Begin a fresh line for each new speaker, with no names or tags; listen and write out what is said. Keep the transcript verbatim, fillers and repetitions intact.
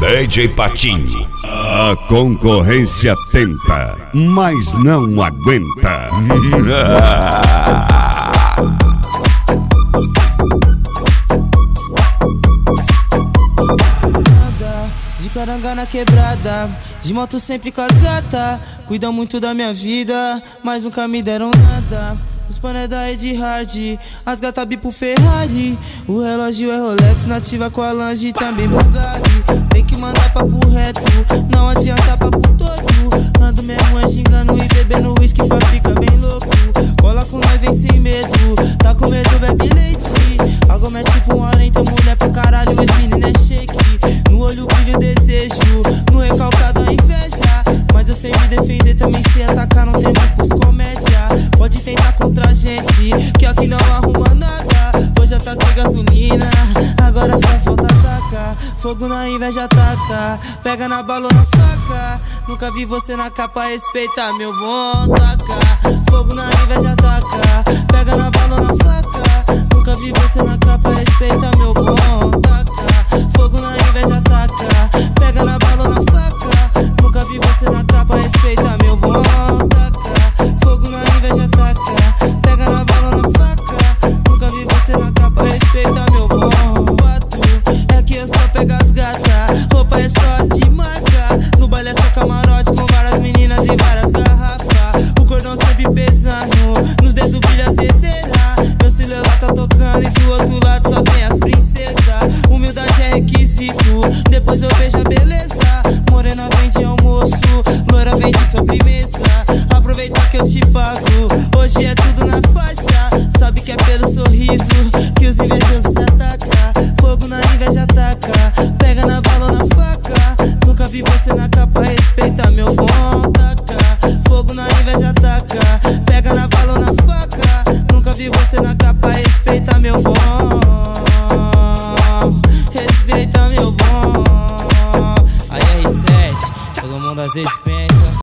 D J Patinho. A concorrência tenta, mas não aguenta.
De caranga na quebrada, de moto sempre com as gata. Cuidam muito da minha vida, mas nunca me deram nada. Os pané da Ed Hard, as gata bipo Ferrari. O relógio é Rolex, nativa com a Lange, também Bugatti. Tem que mandar papo reto, não adianta papo torto. Ando mesmo é xingando e bebendo whisky pra ficar bem louco. Cola com nós, vem sem medo, tá com medo, bebe leite. Algo é tipo um além, teu mulher pra caralho, esse menino é shake. No olho brilho desejo, no recalcado a inveja. Mas eu sei me defender, também sei atacar, não tem mais pros comédia. Pode tentar contra a gente, que aqui não arruma nada. Hoje já taquei gasolina, agora só falta atacar. Fogo na inveja ataca, pega na bala ou na faca. Nunca vi você na capa, respeita meu bom taca. Fogo na inveja ataca, pega na bala ou na faca. Nunca vi você na capa, respeita meu bom taca. Fogo na inveja ataca, pega na bala ou na faca. Nunca vi você na capa, respeita meu bom taca. Fogo na inveja ataca, pega na bala ou na faca. Nunca vi você na capa, respeita meu bom fato. É que eu só pego as gata, roupa é só as de marca. No baile é só camarote com várias meninas e várias garrafas. O cordão sempre pesando, nos dedos brilha a dedeira. Meu celular tá tocando e do outro lado só tem as princesas. Humildade é requisito, depois eu vejo a beleza. Morena vem de almoço, loira vem de sobremesa. Aproveita que eu te pago, hoje é tudo na faixa. Sabe que é pelo sorriso que os invejosos se atacam. Fogo na inveja ataca, pega na bala ou na faca. Nunca vi você na capa, respeita meu bom taca. Fogo na inveja ataca, pega na bala ou na faca. Nunca vi você na capa, respeita meu bom. Respeita meu bom. Aí R sete, todo mundo às vezes pensa